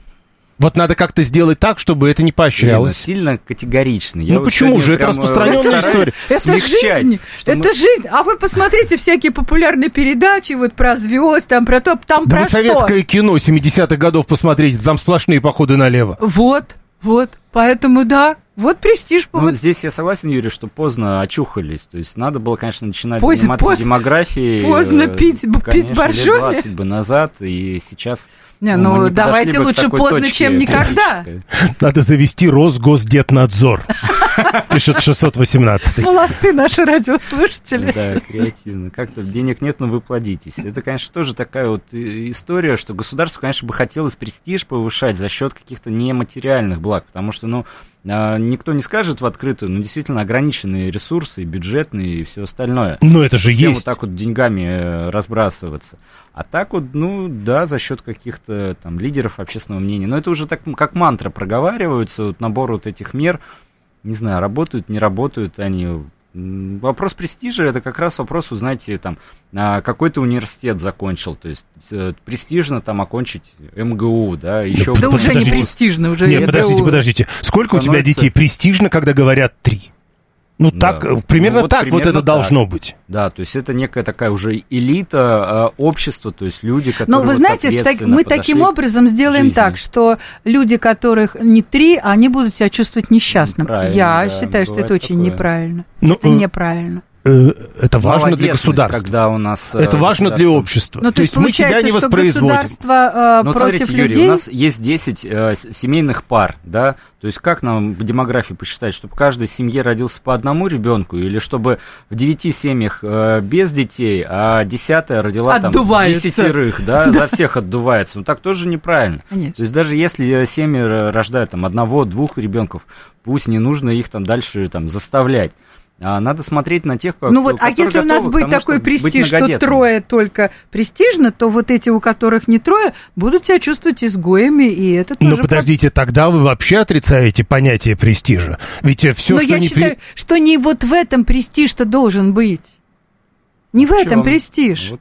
Вот надо как-то сделать так, чтобы это не поощрялось. Сильно категорично. Я Ну вот почему сегодня же? Это прям, э, распространенная стараюсь история. Это смягчать, жизнь, что это мы- жизнь. А вы посмотрите всякие популярные передачи вот про звезд, там про то, там Да про вы что. советское кино семидесятых годов посмотрите, там сплошные походы налево. Вот, вот. Поэтому да, вот престиж. Ну, вот. здесь я согласен, Юрий, что поздно очухались. То есть надо было, конечно, начинать Поздно- заниматься поздно- демографией. поздно э, пить- пить конечно, боржоми. лет двадцать бы назад, и сейчас... Не, ну, ну, мы не давайте подошли бы к лучше такой поздно, точке чем никогда. критической. Надо завести Росгосдепнадзор, пишет шестьсот восемнадцатый. Молодцы наши радиослушатели. Да, креативно. Как-то денег нет, но вы плодитесь. Это, конечно, тоже такая вот и- история, что государству, конечно, бы хотелось престиж повышать за счет каких-то нематериальных благ, потому что, ну, а, никто не скажет в открытую, но действительно ограниченные ресурсы, и бюджетные, и все остальное. Ну это же Всем есть. вот так вот деньгами э, разбрасываться. А так вот, ну, да, за счет каких-то там лидеров общественного мнения. Но это уже так, как мантра проговариваются, вот набор вот этих мер, не знаю, работают, не работают они. М, Вопрос престижа — это как раз вопрос, вы знаете, там, а, какой-то университет закончил, то есть э, престижно там окончить эм гэ у, да, еще... Да уже не Подождите. престижно, уже Нет, это подождите, у- подождите. Сколько у тебя становится- детей? Престижно, когда говорят три. Ну Да. так, э, примерно Ну, вот так вот примерно это так. должно быть. Да, то есть это некая такая уже элита э, общества, то есть люди, которые Но вы вот знаете, так- ответственно мы подошли таким образом сделаем жизни. так, что люди, которых не три, они будут себя чувствовать несчастным. Правильно, Я да, считаю, что это бывает очень такое. неправильно. Ну, это э, неправильно. Э, Это важно для Малодетность, государства. когда у нас... э, Это важно для государство- общества. Ну, то есть мы себя получается, не что воспроизводим. государство э, Ну, вот против смотрите, Юрий, людей... у нас есть десять э, с- семейных пар, да, то есть как нам в демографии посчитать, чтобы в каждой семье родился по одному ребенку, или чтобы в девяти семьях э, без детей, а десятая родила Отдувается. там десятерых, да, за всех отдувается, ну так тоже неправильно. Конечно. То есть даже если семьи р- рождают там одного-двух ребенков, пусть не нужно их там дальше там заставлять. А надо смотреть на тех, как, Ну вот, а которые если у нас готовы к будет тому, такой чтобы быть престиж, что многодетными. трое только престижно, то вот эти, у которых не трое, будут себя чувствовать изгоями, и это тоже... Ну, подождите, тогда вы вообще отрицаете понятие престижа. Ведь все, Но что я не... считаю, при- что не вот в этом престиж-то должен быть. Не в этом чем? престиж. Вот.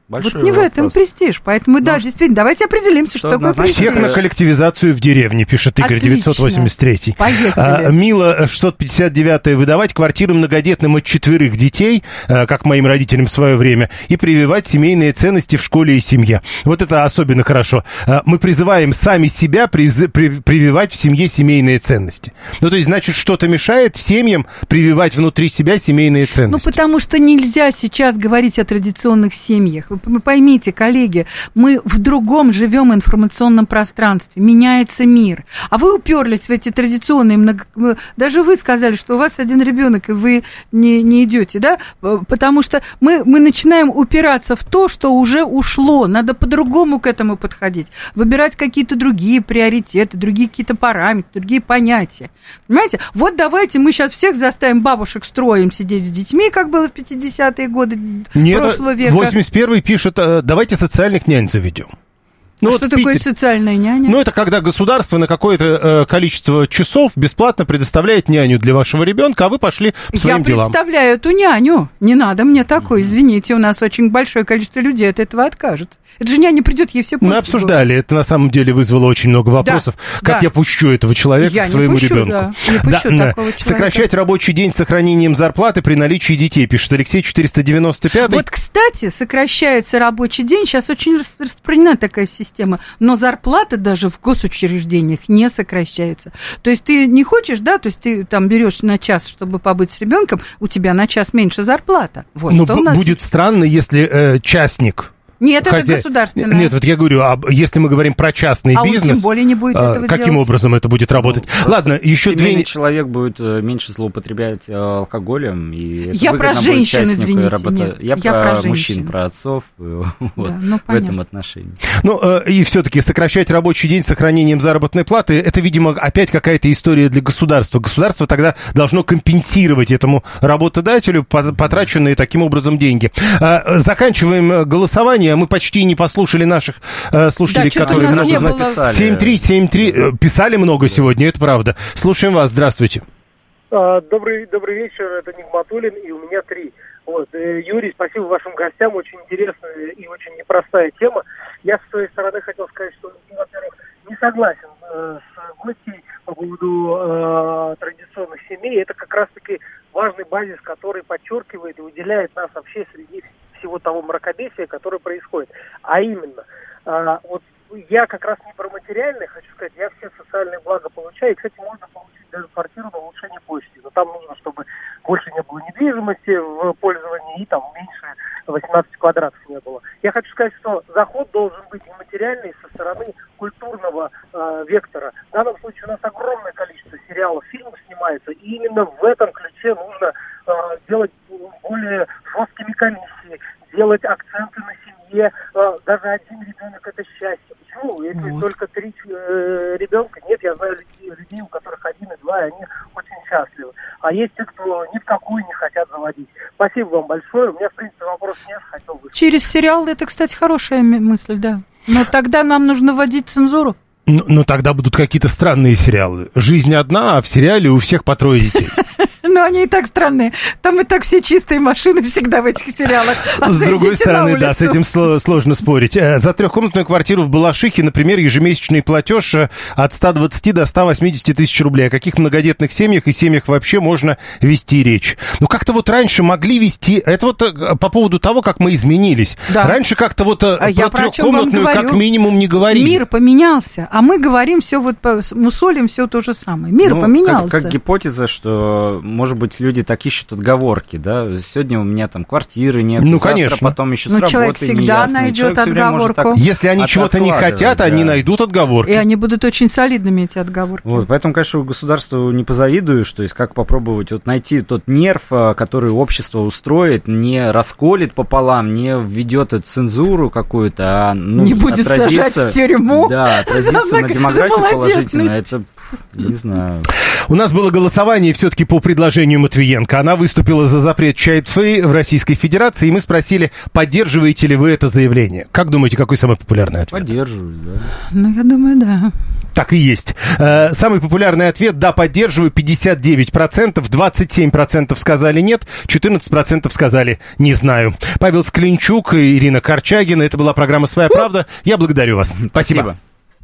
Большой вот не вопрос. в этом престиж. Поэтому, ну, да, действительно, давайте определимся, что такое престиж. Всех на коллективизацию в деревне, пишет Игорь. Отлично. девятьсот восемьдесят три. Поехали. А, Мила, шестьсот пятьдесят девять. Выдавать квартиры многодетным от четверых детей, как моим родителям в свое время, и прививать семейные ценности в школе и семье. Вот это особенно хорошо. Мы призываем сами себя приз... прививать в семье семейные ценности. Ну, то есть, значит, что-то мешает семьям прививать внутри себя семейные ценности. Ну, потому что нельзя сейчас говорить о традиционных семьях. Вы поймите, коллеги, мы в другом живем информационном пространстве, меняется мир. А вы уперлись в эти традиционные, много... даже вы сказали, что у вас один ребенок, и вы не, не идете, да? Потому что мы, мы начинаем упираться в то, что уже ушло. Надо по-другому к этому подходить. Выбирать какие-то другие приоритеты, другие какие-то параметры, другие понятия. Понимаете? Вот давайте мы сейчас всех заставим бабушек строем сидеть с детьми, как было в пятидесятые годы Нет, прошлого века. восемьдесят первый пишет, давайте социальных нянь заведем. Ну, а вот что такое социальная няня? Ну, это когда государство на какое-то э, количество часов бесплатно предоставляет няню для вашего ребенка, а вы пошли по своим Я делам. Я представляю эту няню. Не надо мне такой, извините, у нас очень большое количество людей от этого откажется. Это же няня придет, ей все Мы обсуждали, будет. Это на самом деле вызвало очень много вопросов. Да, как да. я пущу этого человека я к своему не пущу, ребенку? Да, не пущу да, такого человека. Сокращать рабочий день с сохранением зарплаты при наличии детей, пишет Алексей, четыреста девяносто пять. Вот, кстати, сокращается рабочий день, сейчас очень распространена такая система, но зарплата даже в госучреждениях не сокращается. То есть ты не хочешь, да, то есть ты там берешь на час, чтобы побыть с ребенком, у тебя на час меньше зарплата. Вот, ну, б- будет сейчас... странно, если э, частник... Нет, Хозя... это государственное. Нет, вот я говорю, а если мы говорим про частный а бизнес, тем более не будет этого каким делать. образом это будет работать? Ну, ладно, еще семейный две... человек будет меньше злоупотреблять алкоголем. И это я про женщин, извините. Работа... Нет, я, я про, про мужчин, про отцов вот, да, ну, в этом отношении. Ну, и все-таки сокращать рабочий день с сохранением заработной платы, это, видимо, опять какая-то история для государства. Государство тогда должно компенсировать этому работодателю потраченные таким образом деньги. Заканчиваем голосование. Мы почти не послушали наших э, слушателей, да, которые нас много знают. семь три семь три. Писали много сегодня, это правда. Слушаем вас, здравствуйте. Добрый, добрый вечер, это Нигматуллин, и у меня три. Вот. Юрий, спасибо вашим гостям, очень интересная и очень непростая тема. Я с своей стороны хотел сказать, что, во-первых, не согласен э, с гостей по поводу э, традиционных семей. Это как раз-таки важный базис, который подчеркивает и выделяет нас вообще среди всего того мракобесия, которое происходит. А именно, э, вот я как раз не про материальное, хочу сказать, я все социальные блага получаю, и, кстати, можно получить даже квартиру на улучшение почты, но там нужно, чтобы больше не было недвижимости в пользовании и там меньше восемнадцать квадратов не было. Я хочу сказать, что заход должен быть и материальный, и со стороны культурного э, вектора. В данном случае у нас огромное количество сериалов, фильмов снимается, и именно в этом ключе нужно э, делать более жесткими комиссии, делать акценты на семье, э, даже один ребенок это счастье. Почему? Если вот. только три э, ребенка, нет, я знаю людей, людей, у которых один и два, и они очень счастливы. А есть те, кто ни в какую не хотят заводить. Спасибо вам большое. У меня, в принципе, вопрос нет, хотел бы... Через сериал это, кстати, хорошая мысль, да. Но тогда нам нужно вводить цензуру. Ну, ну тогда будут какие-то странные сериалы. Жизнь одна, а в сериале у всех по трое детей. Но они и так странные. Там и так все чистые машины всегда в этих сериалах. А с другой стороны, да, с этим сложно спорить. За трехкомнатную квартиру в Балашихе, например, ежемесячный платеж от ста двадцати до ста восьмидесяти тысяч рублей. О каких многодетных семьях и семьях вообще можно вести речь? Ну, как-то вот раньше могли вести... Это вот по поводу того, как мы изменились. Да. Раньше как-то вот а про трехкомнатную как минимум не говорили. Мир поменялся, а мы говорим все вот, мусолим все то же самое. Мир ну, поменялся. Как, как гипотеза, что... Может быть, люди так ищут отговорки, да? Сегодня у меня там квартиры нет, ну, завтра конечно. потом еще ну, с работы человек всегда неясно. найдет отговорку. Если они чего-то не хотят, да. они найдут отговорки. И они будут очень солидными, эти отговорки. Вот, поэтому, конечно, государству не позавидуешь, то есть как попробовать вот найти тот нерв, который общество устроит, не расколет пополам, не введет цензуру какую-то, а ну, не будет сажать в тюрьму. Да, отразится на демографии положительно. Это Не знаю. У нас было голосование все-таки по предложению Матвиенко. Она выступила за запрет child-free в Российской Федерации, и мы спросили, поддерживаете ли вы это заявление. Как думаете, какой самый популярный ответ? Поддерживаю, да. Ну, я думаю, да. Так и есть. Самый популярный ответ «да, поддерживаю» пятьдесят девять процентов, двадцать семь процентов сказали «нет», четырнадцать процентов сказали «не знаю». Павел Склинчук и Ирина Корчагина. Это была программа «Своя правда». Я благодарю вас. Спасибо. Спасибо.